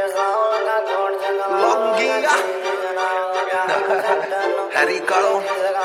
Longia Harry Calo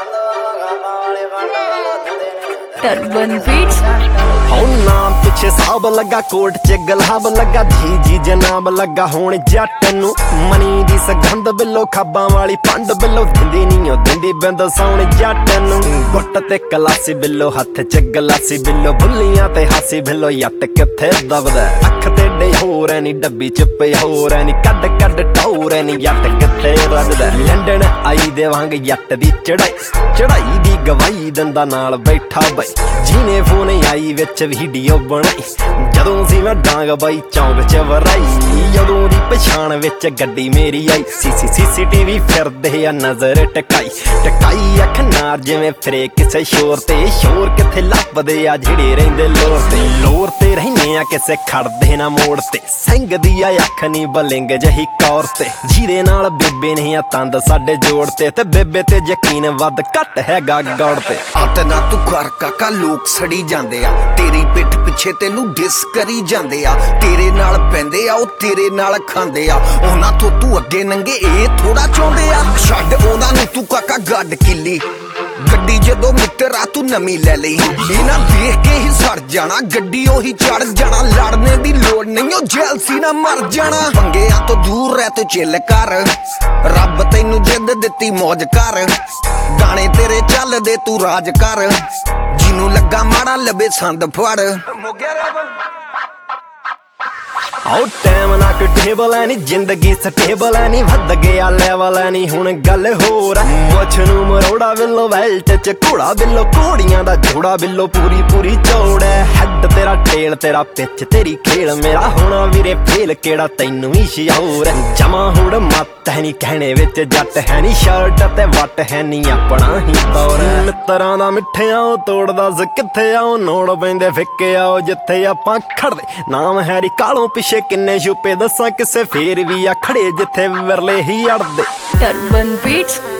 Turban Beats नाम पिछे साब लगा कोट च गलाब लगा जी जी जनाब लगा हुण जट नू मनी दी सगंध बिलो खाबां वाली पंड बिलो दिंदी नी दिंदी बिंद सौण जट नू गुट ते कलासी बिलो हथ च गलासी बिलो बुल्लियां ते हासी बिलो यट किथे दबदा अख ते डे होर नी डब्बी च पे होर नी कड कड टौर नी यट किथे रजदा लंडन आई दे वांग यट दी चढ़ाई दी गवाही दंदा नाल बैठा बई जीने फोन आई विच वीडियो बनाई जदों सी मैं डांग बाई चौंक च वराई जदों दी पछाण विच गड्डी मेरी आई सीसीटीवी फिरदे आ नजर टकाई अख नार जिवें फिरे किसे शोर किथे लभदे आ जेड़े रहिंदे लोर ते रहने आ किसे खड़दे ना मोड़ ते सिंग दी आ अख नी बलिंग जही कौर ते जीदे नाल बेबे नहीं आ तंद साडे जोड़ते ते बेबे ते यकीन वध घट हैगा गौड़ ते आत ना तू कर काका लोग सड़ी जांदे आ तेरी पिठ पिछे तेनू डिस करी जांदे आ तेरे नाल पैंदे आ ओ तेरे नाल खांदे आ ओना तो तू अगे नंगे ए थोड़ा चाहुंदे आ छड्ड ओना नू तू काका गड्ड किली गड्डी जदों मित्रा तू नमी ले लई इना देख के ही सड़ जाना गड्डी ओही चढ़ जाना लड़ने दी लोड़ नहीं ओ जेलसी ना मर जाना पंगेआं तो दूर रह तू चिल कर रब तैनू जिद दित्ती मौज कर गाने तेरे चल दे तू राज कर जिनू लगा माड़ा लबे संद फड़ आओ टाइम ना टेबल है नी जिंदगी स्टेबल है नी वध गया लेवल है नी हुण गल होर मुछ नू मरोड़ा बिलो बेल्ट च घोड़ा बिलो घोड़ियां दा जोड़ा बिलो पूरी चौड़ है हैड तेरा टेल तेरा पिच तेरी खेल मेरा होना वीरे फेल केड़ा तैनू ही शौर जमा हुड़ मत है नी कहने विच जट है नी शर्ट ते वट है नी अपना ही दौर मित्तरां दा मिठे आओ तोड़ दस किथे आओ नोड़ पैंदे फिक्के आओ जिथे आपां खड़दे नाम हैरी कालों पिछे किन्ने छुपे दसा किसे फेर भी आ खड़े जिथे विरले ही अड़दे Turban Beats